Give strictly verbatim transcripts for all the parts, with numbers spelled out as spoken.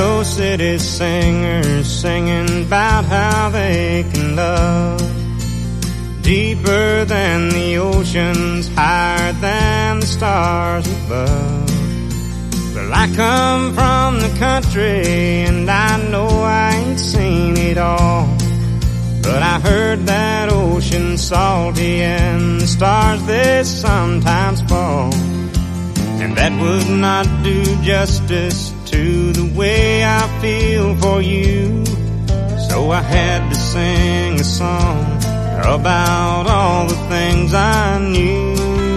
no city singers singing about how they can love deeper than the oceans, higher than the stars above. Well, I come from the country and I know I ain't seen it all, but I heard that ocean salty and the stars they sometimes fall, and that would not do justice to the way I feel for you. So I had to sing a song about all the things I knew.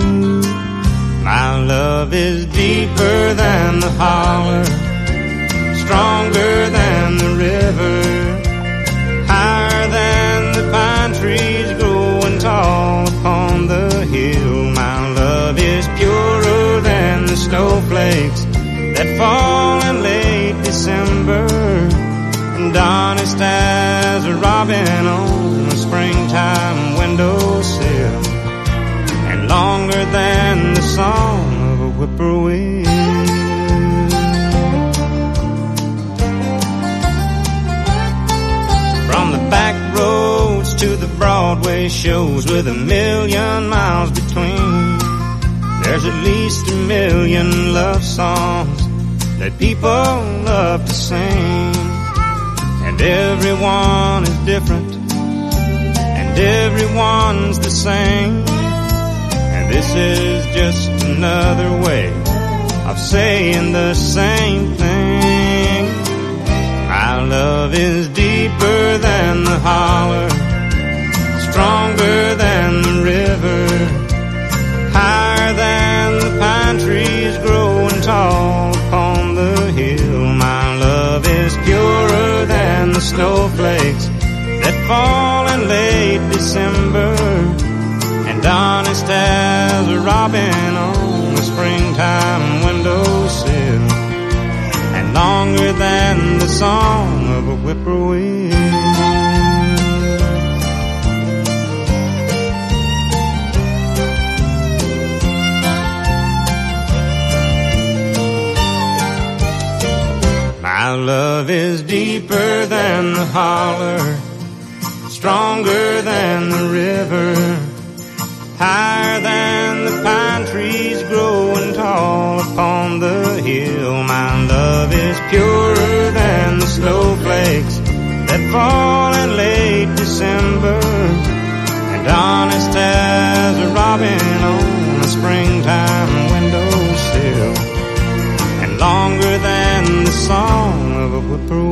My love is deeper than the holler, stronger than the river, higher than the pine trees growing tall upon the hill. My love is purer than the snowflakes that fall in late December, and honest as a robin on a springtime windowsill, and longer than the song of a whippoorwill. From the back roads to the Broadway shows with a million miles between, there's at least a million love songs that people love to sing, and everyone is different and everyone's the same, and this is just another way of saying the same thing. My love is deeper than the holler, stronger than the river, higher than the pine trees growing tall upon the hill. My love is purer than the snowflakes that fall in late December, and honest as a robin on a springtime windowsill, and longer than the song of a whippoorwill. My love is deeper than the holler, stronger than the river, higher than the pine trees growing tall upon the hill. My love is purer than the snowflakes that fall in late December, and honest as a robin on a springtime windowsill, and longer than the song of a whippoorwill.